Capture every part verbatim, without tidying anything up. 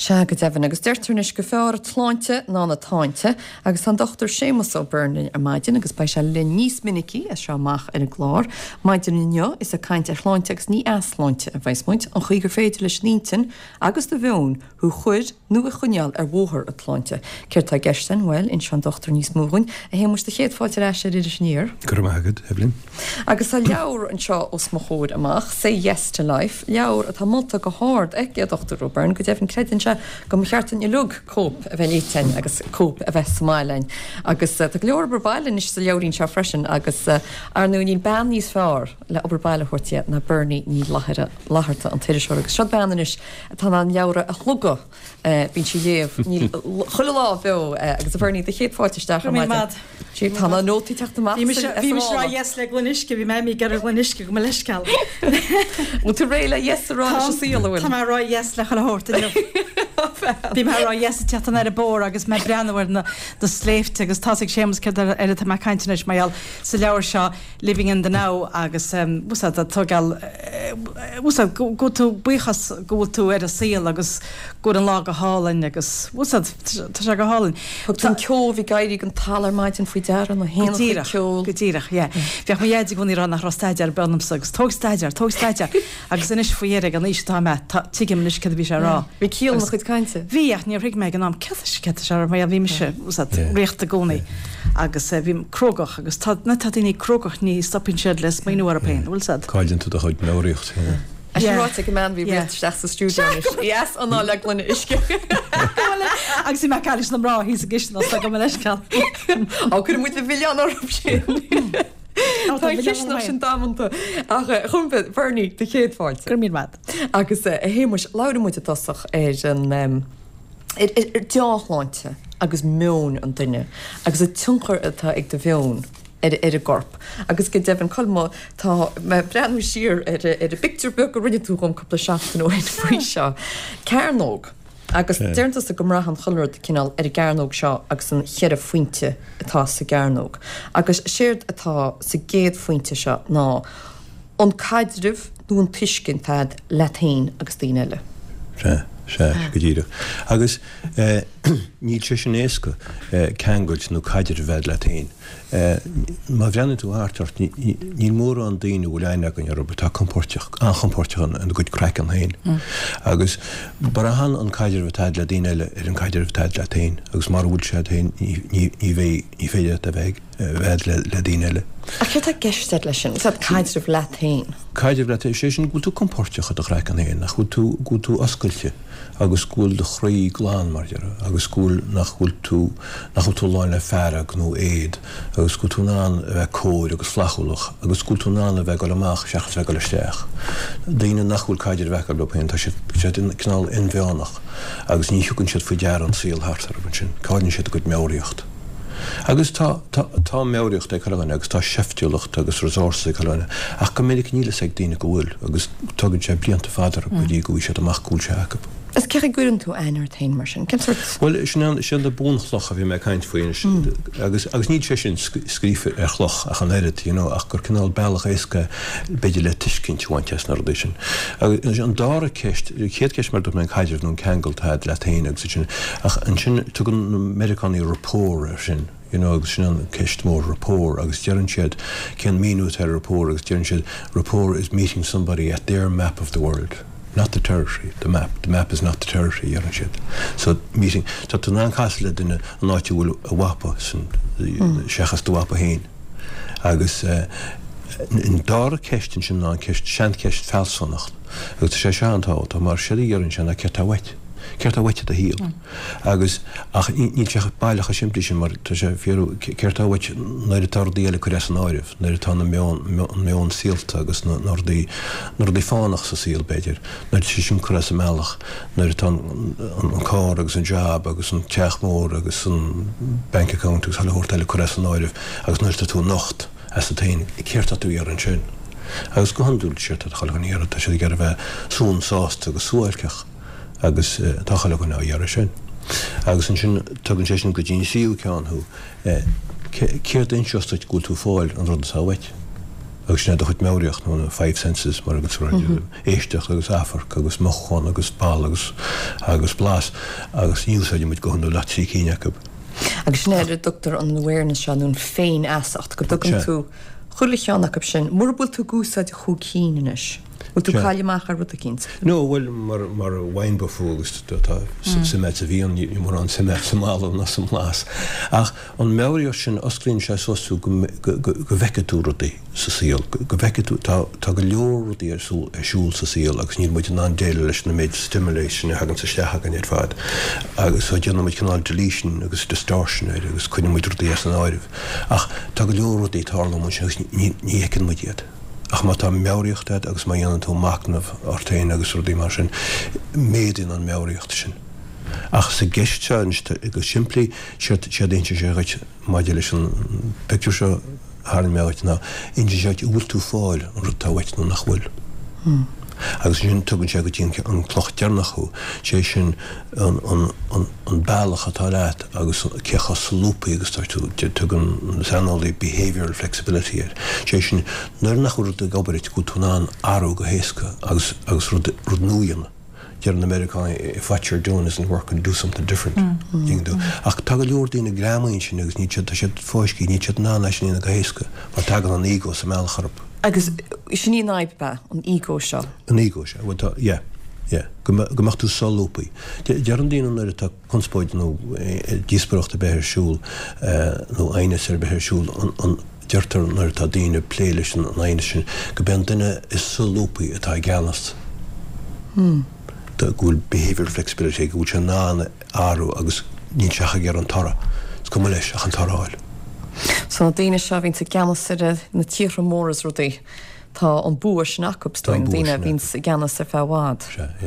Se go defhan agus deirtarnis go fear tláinte ná na táinte, agus an dochtar Séamus O'Byrne ar maidin agus bei se le níos minicí a seamach ar a glár. Maidin inneo is a caint ar chláinte agus ní asláinte a bhaismuint an chuigur féidir leis nítin agus do bheún hu chuid nu a chuneal ar bhóthar a tláinte. Ceir tá gestan, well, in sean dochtar níos múgain, a hé musta chéad fáilte eis ar idir sníir. Gur magad, Evelyn. Agus a leabhar an seo os mo chóid amach, say yes to life, leabhar a tá molta go háard ag a dochtar O'Byrne, go defn credin se go mo cheartan i lug cóp a bheith lítain agus cóp a bheith smáilein. Agus tá leor Oberbailin is sa leorín se freisin agus ar nu níl ban níos fearr le Oberbaile chuirte na Bernie ní láharta an tíidir seoir. Agus seo banan is tá an leabhar a chluga bín si léamh níl chuile lá bheith agus a Bernie de chéad fáilteisteach mad. Sí tá na nótaí teachta má. Bhí mis rá yes le glunisce bhí mé gar glunisce go me leisceil. Mu tú réile yes rá síalhfuil. Tá mar rá yes le chulhórta. Bhí mar rá yes tetan ar a bór agus me breanhar na do sléifte agus táigh sémas ce ar a tá caiintenis maiall sa leabhar seo living in the now agus busa a tugal busa go tú buchas ggóil tú ar a síal agus go an lá go hálainn agus busa tá se go hálainn. Tá ceol bhí gaiirí an talar maidin faoi dearan na héana ceol. Gotíireach, é. Bheach mo dhéidir gúnaí ran nach rostáidear benamsa agus tógstáidear, tógstáidear agus inis faoiar an níos tá me tuigim níos cad bhí se rá. Bhí cíal nach chud cainte. Bhíach ní rig méid an am ce ce se mai a bhí me se réocht a gcónaí agus bhím crogach agus na tá daoine crogach ní stoppin siad les mé nuair a pein, bhfuil sad. Cáilann tú a chuid nóíocht. Ráte go man bhí bhíteach sa stúdíis. Yes, an ná le glunne isce. Agus sí me caiis na rá hí a gisna go me leisceil. Á chu mu a bhíán orm sin. Tá sin dámanta chumpa Bernie de chéad fáilte. Gur míad mad. Agus a héimeis láda muide tosach ar an deáchláinte agus mún an duine, agus a tunchar atá ag do bheún ar a gorp. Agus go defn colmá tá breanú siar ar a picture book a rinne tú gom coppla seachtain ó héad faoi seo. Cairnóg. Agus deirntas a gomrachan choirt cinál ar a gearnóg seo agus an chead fointe atá sa gearnóg. Agus séirt atá sa géad fointe seo ná an caidiribh nó an tuiscin tad letain agus daoine eile. Se, se, go díire. Agus ní sé sin éasca ceangailt nó caidir bheith letain. Má bhreanna tú áirtart ní mór an daoine bhfuil aine an ar tá compórteach an compórteach an go creic an hain. Agus bar a han an caidir bhtáid le daoine eile ar an caidir bhtáid le tain, agus mar bhúil se tain ní féidir a bheith bheith le daoine eile. A chu a geiste lei sin, is caidir le tain? Caidir le tain sé sin gúil tú compórteach a chreic an hain, nach gúil tú oscailte agus gúil de chraí glán mar agus gúil nach gúil tú nach tú láin le fearrag nó éiad agus gúil tú ná bheith cóir agus flachúlach agus gúil tú ná bheith go amach seachas bheith go leisteach. Daoine nach gúil caidir bheith go lopéin tá sé cinál inmheánach agus ní thugann siad faoi dear an síl hartar an sin, cáidann siad go meoríocht. Agus tá meoríocht ag choine agus tá seiftiúlacht agus resorsa choine ach go minic nílas ag daoine go bhfuil agus tugann sé blianta fádar go dtí go bhí siad amach gúil se acu. Is ce gúann tú einar tain mar sin? Well, sin de búnchloch a bhí me caiint faoin agus ní sé sin scrífa ar chloch a chan éirid ach gur cinál bailach éasca beidir le tuiscinint bhaintes na rudéis sin. Agus an dára ceist, chéad ceist mar do me caidir nó ceangaltáid le tain agus sin ach an sin tugann Americaní rapór ar sin. You know, agus sin an ceist mór rapport agus dearann siad cén mínút ar rapport agus dearann siad rapport is meeting somebody at their map of the world. Not the territory, the map. The map is not the territory, you know shit. So meeting, so to nan castle in a night you will a wapa, sin shechas to wapa hain. Agus in dar question sin nan kest shant kest falsonacht. Agus sé shant out, mar sheli yerin shana kerta wet. Kerta wet the heel. Agus ach ní chech bailach a simpli sin mar tá sé fiú kerta wet na de tardiele kuresan áirif, na de tanna meon meon sílt agus nor de nor de fánach sa síl beidir. Na de sin kuresan melach, na de tan an car agus an job agus an techmór agus an bank account agus hall hortele kuresan áirif agus na de tú nacht as a tain kerta tú ar an sin. Agus go handúil sirt a chalganíar tá sé gar bheith sún sást agus súailcech. Agus táchaile go ná dhearra sin. Agus an sin tugann sé sin go dtíine síú ceanú, céir daon seostaid gúil tú fáil an rud sa bhaid. agus sinna do chud méireacht nó five senses mar agus éisteach agus áfar agus mochán agus ball agus agus blas agus níúsáide muid gohanú latí cíine go. Agus sinnéidir doctor an awareness seanún féin asacht go dogan tú chuirla teannach sin murbul tú gúsáid chu cíanais. Bhil tú caiileach ar bud a cíns? No, bhfuil mar mar bhain bufógus simméid a bhíon mar an simméid samála na sam lás. Ach an méirí sin osclíonn sé sosú go bheceúradaí sa síl, go bheceú tá go leordaí ar siúil sa síl agus níl muid an déile leis na méid stimulation a hagann sa steachagan ar fad. Agus so déanam muid canál deletion agus distortion agus chuine muid rudaí as an áirih. Ach tá go leordaí tála mu ní écinn muid iad. Ach má tá méiríochtad agus má dhéanaan tú macnamh ortaín agus rudaí mar sin méidirn an méiríocht sin. Ach sa gceist se agus siimplí siad dainte sé gait maidir leis an picú seo thar méid ná inde séid bhfuil tú fáil an rud tá bhaid nó nach bhfuil. Agus sin tugann sé go dtíon an cloch dearnachú sé sin an bailach atá leat agus cecha slúpaí agus tugann sanálaí behavioural flexibility ar. sé sin nuair nach rud a gobarit go túnán áú go héasca agus rud núíanna. Dear an American, if what you're doing isn't working, do something different. Mm-hmm. Ach tá go leor daoine grámaíonn sin agus ní siad fóiscí, ní siad ná leis na go héasca, mar tagan an ego sa meallcharp. Agus sin ní naib ba an ego seo. An ego seo, yeah, yeah. Gomach tú solúpaí. Dear an daoine ar tá conspóid nó díosbaireachta beithir siúil nó ainas ar beithir siúil an deirtar nar tá daoine plé leis an ainas sin, go ben duine is solúpaí atá gealast. Hmm. Gúil behavior flexibility go bhúil se ná áú agus níl seacha gar an tara. Is cum leis ach an taráil. So daine seo bhín sa geanas ar na tíre móras rudaí tá an búir sin acupstoin daine bhín sa geanas ar fehád.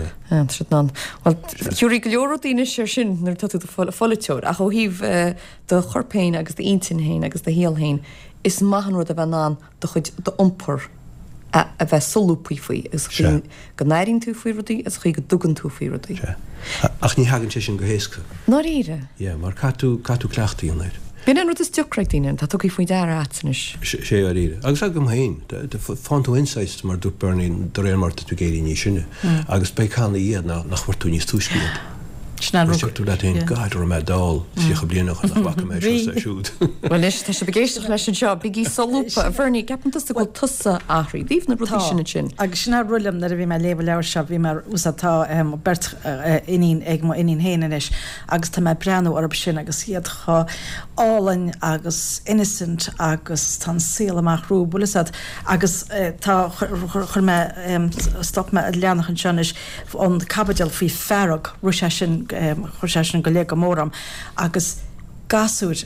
ná. Well, thiúí go leor daine sé sin nar tú foliteúir a chu híh do chorpéin agus de intinhéin agus de héalhéin is maihan rud a bheith ná do chud do ompur a bheith solúpaí faoi is go náirín tú faoi rudaí is chu go dugan tú faoi rudaí. Ach ní hagann sé sin go héasca. Ná ire? Ié, mar catú cleachtaí an leir. Bhín an rud is deocraigh tá tugaí faoi dear átanis. sé ar ire. Agus a go hain, fáin tú insights mar dú burnaí do réir marta tú géirí ní sinne. Agus beicána iad nach chuir tú níos túiscíad. tú le on gaiid ar me dáil sícha blianach nach bhacha mé siúd. Well leis tá sé begéisteach leis an seo bigí solúpa a bhirní gapananta go tusa áthraí díomh na rutí sinna sin. Agus sinna rulam na a bhí me léh leir se bhí mar úsatá bert inín ag má inín héana is agus tá me breanú orb sin agus iad chu álainn agus innocent agus tá síl amach rú bulasad agus tá chur me stop me leannach an seanis an cabbadeal faoi ferrag ru sin chuir go le go móram agus gasúr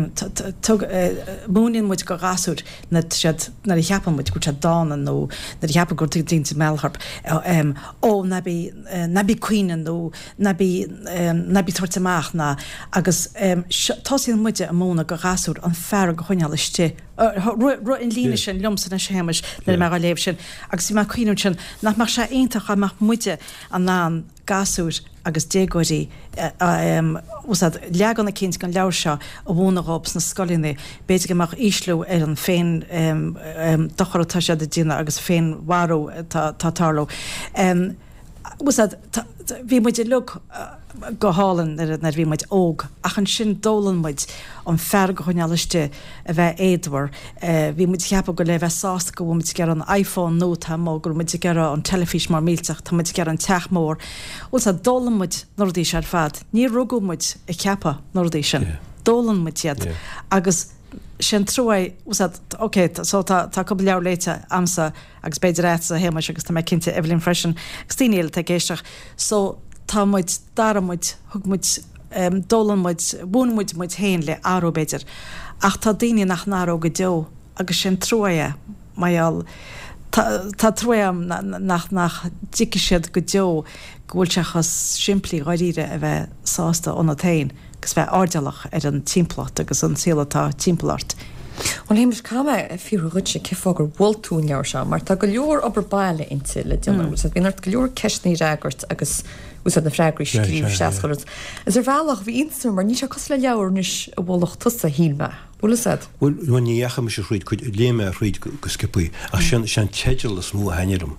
múnin muid go gasúr na na cheapan muid go se dána nó na cheappa go dín sa mellharp ó nabí cuiinean nó nabí tuairteach na agus táíon muide a móna go gasúr an fear go chuinealaiste ru in líne sin lomsan na séimeis le me léh sin agus si mar cuiú sin nach mar se aonintach amach muide an ná gasúr agus dégóirí úsad leagan na cinint gan leir seo a bhúnaráps na scoilíní béidir amach íslú ar an féin dochartá sé de dína agus féin warú tátáló. Úsad bhí muidir lu go hálan nar bhí muid óg ach an sin dólan muid an fer go chunealaiste a bheith éadhar. Bhí muid cheappa go le bheith sásta go bhfuid gur an iPhone nó tá má gur muid gur an telefís mar mílteach tá muid gur an teachmór. Ús a dólan muid nóirdí sé ar fad. Ní rugú muid i ceappa nóirdí sin. Dólan muid iad agus sin trúi úsad oké so tá go leabhar léite amsa agus beidir réit a héimeis agus tá mé cinnte Evelyn Freshen agus tíile te géisteach so tá muid daramid thug muid dólan muid bhúnmuid muid héin le áú beidir ach tá daine nach náró go deo agus sin trúide maiall tá trúam nach nach dici siad go deo ghfuil sechas siimplí roiíre a bheith sásta óna tain gus bheith ádealach ar an timpplacht agus an sílatá timplart. Well hé mar cama fiú ruise cefágur bhiltún leabhar se, mar tá go leor obair baile inte le dionú, so bhíon ort go leor ceisnaí ragart agus ús na freigraí scríomh seaascoirt. Is ar bhealach bhí insú mar ní se cos le leabhar níos a bhlach tusa hílme. Bhla sad? Well, when you yacha me shruid could léime ruid go skipi, a sin sin tedal is mú hainerum.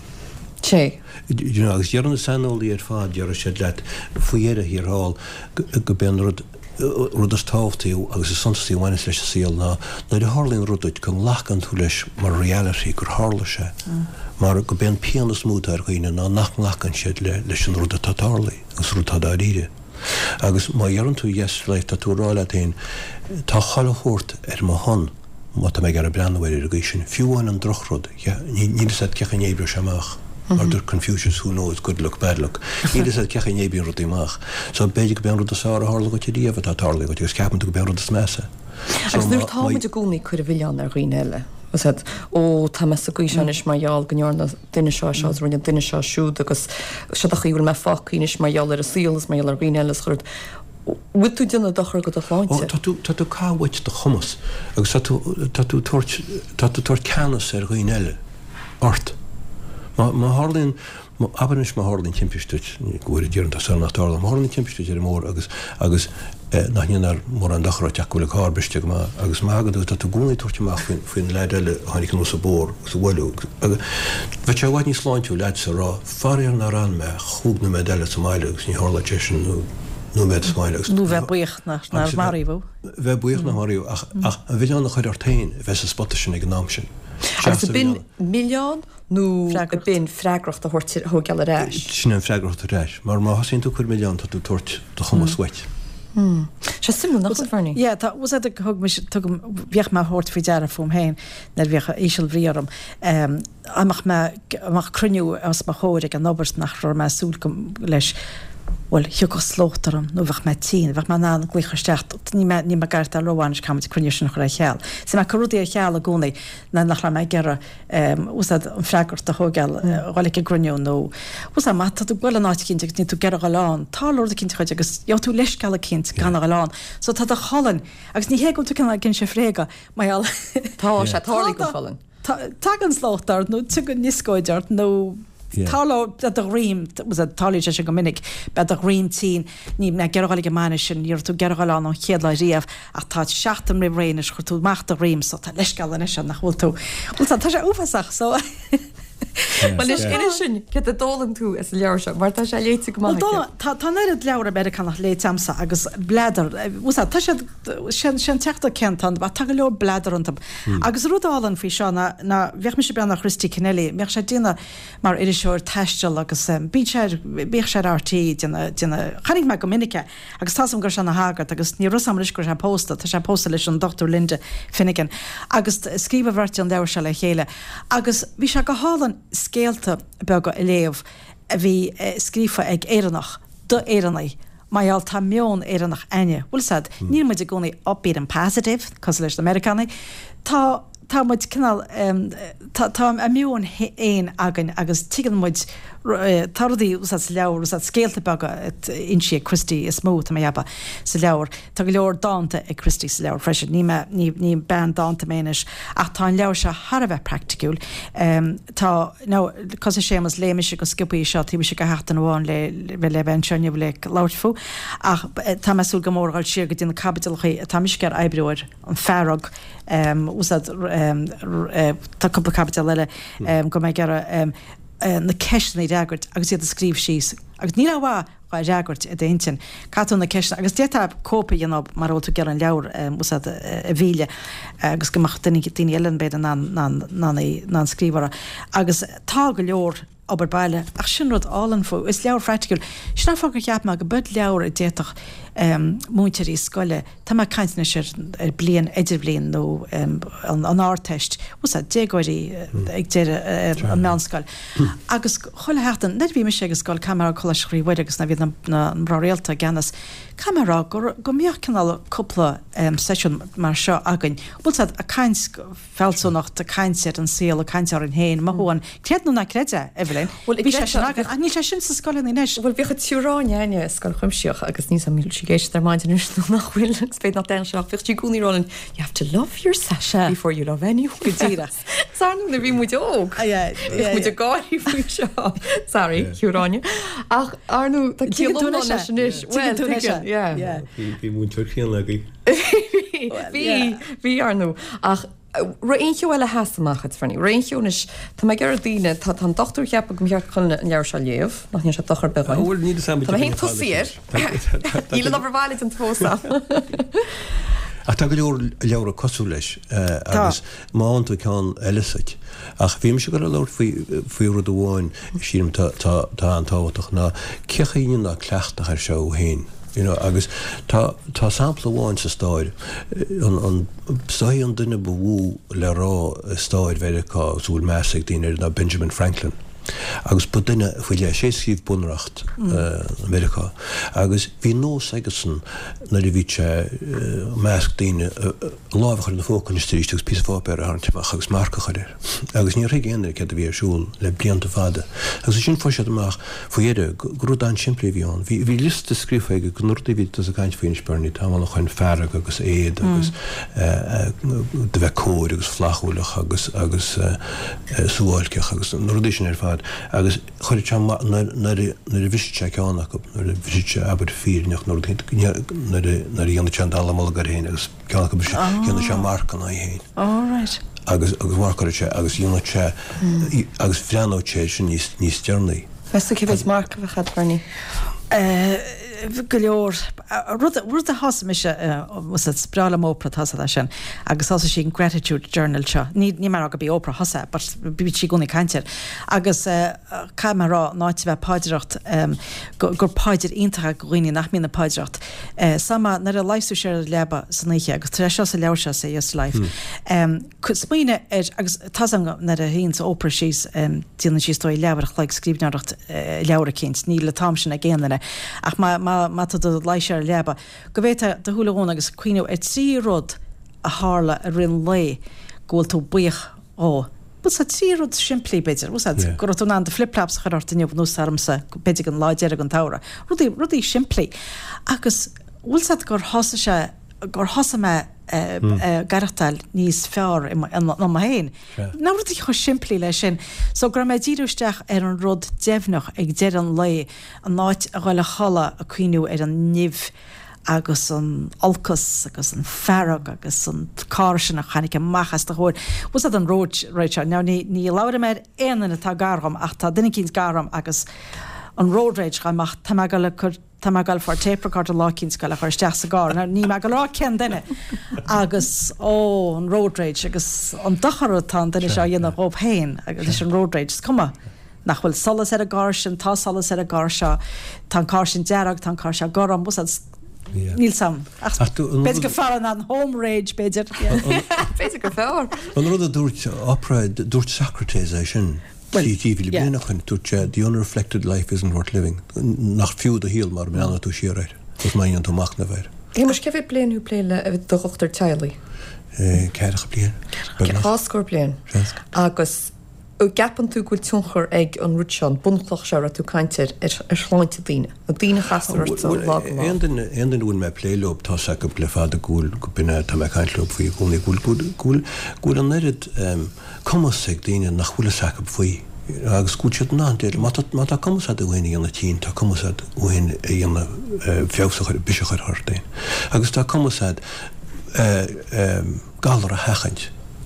Che. You know, agus jearna sanolí ar fád jear sé let fuiére hir hall go ben rud rud as táftaí agus is sontaí bhaine leis síal ná na de hálín ruúid chun lachan tú leis mar reality gur hála sé. Mar go ben pianas múta ar chuoine ná nach lachan siad le leis an rud a tatálaí agus rud a ríide. Agus má dhearan tú yes leit a tú rála tain tá chala chót ar má hon má tá mé gar a breanhhair a sin fiúháin an drochrod ní sé cechan ébre semach. Or there Confucius who knows good luck, bad luck. Ní is cecha nébíon rud imach. So beidir go ben rud a sára hála go tííomh a tála go gus ceapan go ben rud a mesa. Agus nuair táid a gúnaí chuir a bhíán ar ghuiine eile. Was het ó tá me a gúis is maiall gnearna duine seo seo rinne duine seo siúd agus se a chuúil me faíis maiall ar a sílas maiall ar ghuiine eile chuirt. Bhuiid tú duna dochar go a chláinte? Tá tú cáhait de chumas agus tá tú tuairt canas ar ghuiine eile. Ort. Ma Harlin abanis ma Harlin Championship goir diearn ta san natal ma Harlin Championship er mór agus agus nachnar mór an dachra teakul karbeste ma agus magad dat tu gúni torti ma fin fin leidele hanig no sa bor so welu wat wat ní sláintú leid sa rá farir na ran me goed na medelle sa mailegus ní Harla Cheshin no no med smilegus nu we bucht nach na Marivo we bucht na Mario ach ach vi an chuir artein wes spotischen egnamsin. Agus bin millián nó bin freigracht a hort ho gal reis. Sin an freigracht a reis, mar má hasín tú chuir millián tá tú tuairt do chumas weit. Se sim nach farni? Ja, tá was het hog mis tugum bhíoch má hort fi dear fum héin nar bhíocha éisiil bhríarm. Amach me amach cruniú as ma chóir an nobers nach ro me súl leis well, hiú go slótarm nó bhah me tí, bhah me ná gluchaistecht ní ní me gart a roáin kam cruniú sin chu a cheall. Sa me choúdaí a cheall a gúnaí na nach ra me gera úsad an freigart a thugeall gála a gruniú nó ús a mat tú gola náid cinnte ní tú gera gáán, tá lorda cinnte chuid agus já tú leis gal a cinint gan a gáán. So tá a chalan agus ní hé go tú cinna gin sé fréga maiall tá sé tálaí go chalan. Tá an slótar nó tu go níoscóideart nó Talo dat a rím was a talí se go minnig be a rím tí ní me geáige man sin níor tú geá an an chéadla riamh a tá seaachtam ri réine chu tú macht a rím so tá leisgal is nach bhil tú. tá sé ufaach so. Well is in sin get a dólan tú is leir se, mar tá sé léite go Tá tá nead leabhar a beidir nach léit amsa agus bledar tá sin sin teachta cean ba tá go leor bledar antam. Agus rudálan fao seo na bheith me sé bean nach Christí Kennelly, meach sé duna mar idir seoir teistil agus bí sé bích sé artí chanig me go minice agus tásam gur se na hágad agus ní rusam ris gur sé posta, tá sé posta leis an Doctor Linde Finnegan agus scríba bhirtí an leabhar se le chéile. Agus bhí se go hálan scéalta be go i léomh a bhí scrífa ag éannach do éannaí maiall tá mion éannach aine. Bhfuil sad ní muid a gcónaí opíad an positive cos leis Americannaí tá tá muid cinál tá a miún éon agan agus tuigean muid tardaí ús leabhar ús scéalta bega insi Christí is mó a méaba sa leabhar tá go leor dáanta ag Christí sa leabhar freisin ní ní ben dáanta méis ach tá an leabhar se har bheith practicúil tá nó cos sémas léimiise go skipaí seo tí se go hetan bháin le bheit le ben seine le láirfú ach tá meú go mórgáil siar go dtína capitalchaí tá mis gur ebrúir an ferrag úsad tá cuppa capital leile go mé gar na ceisna reagart agus iad a scríb síos. Agus ní bhá á reagart a daintin catú na ceisna agus détá cópa dionab mar ó tú gar an leabhar a bhíle agus goach daine daine eile beidir ná scríbhara. Agus tá go leor aber baile ach sin rud álan fó is leabhar freitiúil. Sna fá go cheap me go bud leabhar a déach múteir í scoile tá má caiintna sé blian idir blian nó an áteist ús a dégóirí ag dé an meánscoil. Agus chola hetan net bhí me sé agus sscoil camera cholasríhide agus na bhí na braréalta ganas camera go go míochcanál coppla session mar seo again. Bhil a caiins felú nach a caiintir an síal a caiintear an héin má bháin creadú na creide a bhile Caroline. Bhí sé sin agad, a ní sé sin sa scoil í neis. Bhfuil bhícha túráine scoil chuimseoch agus níos a míl si géist ar maidin nach bhfuil spéid nach den seach fichtí gúní rolling. You have to love your sasha before you love any gotíra. Sarnú na bhí muid óg. Muid a gáí fao seo. Sorry, túráine. Ach Arnú tá cíúna leis. Well, bhí mún tuirchéan legaí. Bhí bhí Arnú ach Réonchiú eile heasamachchas fanní. Réonchiúnis tá mé gar daine tá an dochtú cheappa go mheart chun an leabhar se léomh nach ní se dochar beáin. Bhfuil ní sam Tá hé tosíir. Íle na bhhaile an tósa. Ach tá go leor leabhar cosú leis agus máanta ceán eilesaid. Ach bhí me se go leir faoú do bháin sírim tá an táhaach ná cechaíon na cleachtach ar seo héin. You know, agus tá tá sampla bháin sa stáid an stáid an duine bhú le rá stáid bheitá súil measach daine na Benjamin Franklin. Agus bu duine fuile sé síomh bunracht Amerika. Agus bhí nós agasan na bhí measc daine lábhachar na fócanistíiste agus pí fápéir a antimach agus marcachar ir. Agus ní ré géanaar ce a bhí arsúil le blianta fada. Agus sin foiisiad amach faoidir grúd an siimplí bhíán. Bhí lista scrífaige go nuirtaí bhí a gaiint faoin sperní tá nach chuin ferrag agus éad agus de bheith cóir agus flachúlach agus agus súáilceach agus nuirdéis ar fad. Agus chuir na bhíiste ceánach na bhíiste aber fíneach nó na dhéanana tean allamá gar héin agus ceannach dhéanana se marca na héin. Agus agus marcairte agus dhéanana agus bhreanóte sin níos dearnaí. Festa cibhéid marca bheith chad barní? go leor rud a has me se was het sprale ópra has sin agus has sin gratitude journal se ní ní mar a go bí ópra hasa but bí si gona caiintear agus caiimrá náit bheith páidireacht gur páidir iontacha goine nach mína páidireacht sama nar a leisú sé leba sannéiche agus tre se leir se sé just life chu smuoine agus tá nar a hén ópra síos tíanana sí stoi leabhar le scríbneacht leabhar cinint ní le tamsin a géanana ach má do leiise leba. Go bhéta de thuúlaón agus cuiinú ar trí rud a hála a rinn lé ggóil tú buich ó. Bus a trí rud siimplí beidir, bus gur tú ná de flipflaps chuirtaineh nó samsa beidir an láidear an tára. Rudí rudí siimplí. Agus bhfuil gur hosa se gur hosa me garachtal níos fear na héin. Ná rudí chu siimplí lei sin. So gur mé ddíúisteach ar an rud déhnach ag dead an lé an náid a gáile chala a cuiinú ar an nimh agus an alcas agus an ferrag agus an cásin a chanig machchas de chóir. Was an róid réite ná ní láir méid éanana tá garham ach tá duine cíns garham agus an ródréid chaach tá le chur tá gal for taperecord a lácinn gal a chuir steach a gá ní me go lá cen duine agus ó an ródréid agus an dachartá duine se dhéanana óp héin agus leis an ródréid cuma nach bhfuil solas ar a gá sin tá solas ar a gá se tá cá sin dearag tá cá se gom bus níl sam beidir go fear an home rage beidir beidir go fear. An rud a dúirt opera dúirt sacratisation. Tíhí blianach chun túte the unreflected life isn't worth living. Nach fiú a híal mar meanna tú sireid. Tus mai an túach na bhéir. Í mar cefh blian ú pléile a bh dochtar tealaí. Ceirech blian. Háscór blian. Agus ó gapan tú goil túnchar ag an rúteán buntlach se a tú caiintear ar sláinte daine. A daine chastar lá. Éan bhfuil me pléilób tá se go le fád a gúil go bine tá me caiintlób faoi gúna gúil gúil an neirid commasig daine nach chuile seach faoi. Agus gútead ná déir má tá commasad a bhhaine anna tín tá commasad bhhain anna feabhsachar bisachar hartainn. Agus tá commasad galar a hechaint.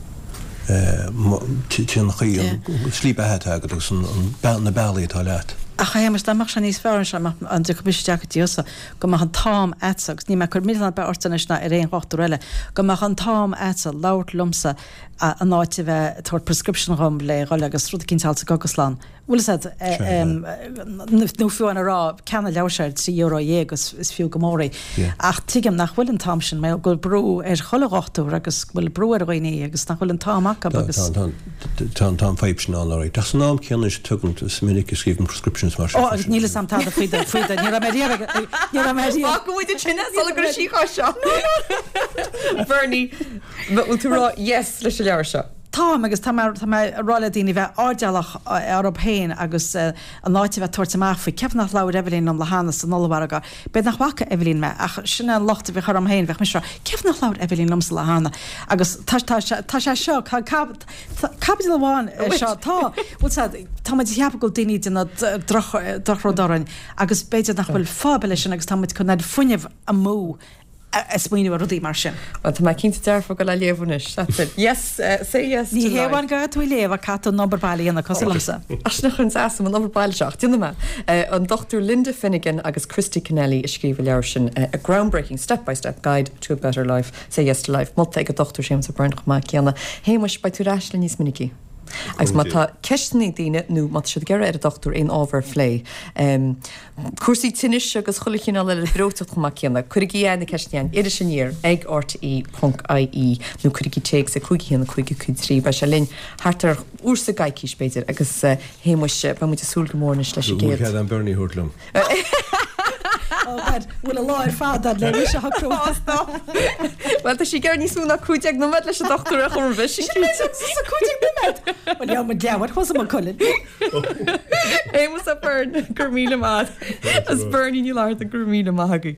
Tían slíp ahead agus na bailí tá leat. A chaimmas dáach se níos fearan se an de gobisteach diosa go an tám etsagus ní me chur mí be ortanisna ar réon chochtú eile go an tám etsa lauert lumsa a náiti bheith tuair prescription rom le roiile agus rud cinntáilta goguslán. Bhfuil nó fiúin ará cena leirseid trí euro dhégus is fiú gomóí. Ach tuigem nach bhfuil an tám sin mé ghfuil brú ar cholachtú agus bhfuil brú ar roií agus nach bhfuil an táach agus tá feib sin áí. Tá san nám ceanna tugann minic scríbn prescriptions mar. Ó agus níle samtá a fuide fuide ní mé gohfuide sinna gur síá seo. Bernie bhfuil tú rá yes leis se leir se. tá agus tá rála daoine bheith ádealach arab héin agus an láite bheith tuairta máfa ceap nach lá Evelyn am le hána san nóhharga be nach bhacha Evelyn me ach sinna lochta bheith chum héin bheith misra ceap nach lá Evelyn lomsa le hána agus tá sé seo cap leháin seo tá bhil tá heap go daoine duna drochródáin agus beidir nach bhfuil fábal sin agus tá chun na funineh a mó Esmíú a rudí mar sin. Tá mai cinnta dearfa go le léomhnis. Yes, sé yes. Ní héháin go tú léomh cat an nóbailí anna coslamsa. As na chun asam an nóbail seach duna me. An doctor Linda Finnegan agus Christy Kennelly is scríomh leir sin a groundbreaking step-by-step guide to a better life. Say yes to life. Multa ag a doctor séim sa burnach má ceanna. Héimeis ba tú ráisle níos minicí. Agus má tá ceistní daine nó mat siad geire ar a doctor in ábhar flé. Cuasaí tinis agus cholichin le le brocht go ceanna, chuigí ana ceistnean idir sinníir ag R T E dot I E nó chuigí té sa chuigíanna chuigí chu trí ba se linn hartar úsa gaiiciís beidir agus héimeis ba mu súl gomórne leis gé. Bhfuil an Bernie Hurtlam. Bhfuil a láir fád le se harásta. Well tá sí gar ní súna chuideag nó leis a doctor a chum bhe chuideag Well ja me deabhar chus am colin. É mu a burn gur míle má. As burní ní láir a gur míle maithagaí.